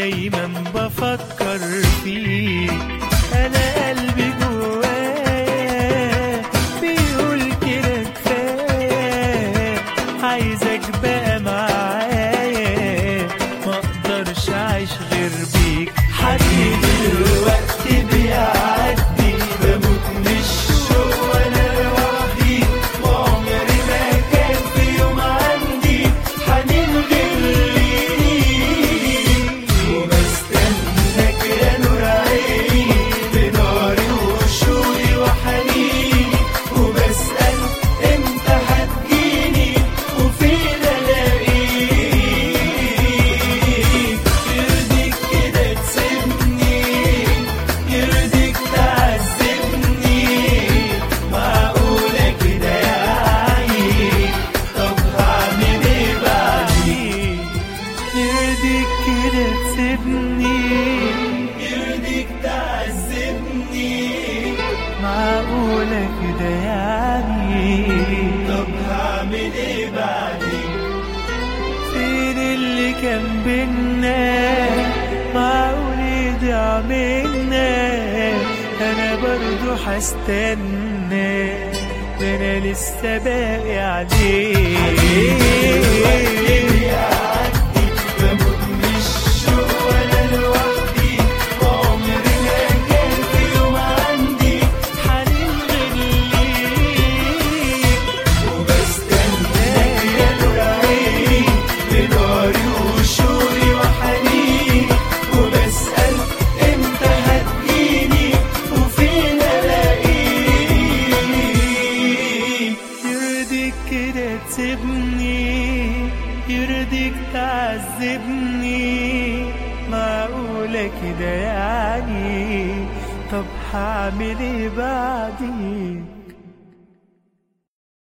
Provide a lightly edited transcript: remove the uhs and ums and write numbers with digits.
دايما بفكر فيك. انا قلبي جواه بيقول كده كفايه، عايزك بقى معايا، مقدرش اعيش غير بيك. حد دلوقتي بيعدي بموت من الشوق وانا لوحدي، وعمري ما كان في يوم عندي حنين غير ليك. وبستناك يا نور عيني بناري وشوقي وحنيني، وبسأل امتى هتجيني وفين الاقيك. يرضيك كده تسيبني، يرضيك تعذبني، معقولة كده يعني؟ طب هعمل ايه بعدين؟ يرضيك كده تسيبني، يرضيك تعذبني، معقولة كده يعني؟ طب هعمل ايه بعدين؟ فين اللي كان بينا؟ معقول يضيع منا؟ انا برضو هستنى، ده انا لسه باقي عليك. بموت من الشوق وانا لوحدي، وعمري ما كان في يوم عندي حنين غير ليك. وبستناك يا نور عيني بناري وشوقي وحنيني، وبسأل امتى هتجيني وفين الاقيك. يرضيك كده تسيبني، يرضيك تعذبني، معقولة كده يعني؟ طب هعمل ايه بعدين؟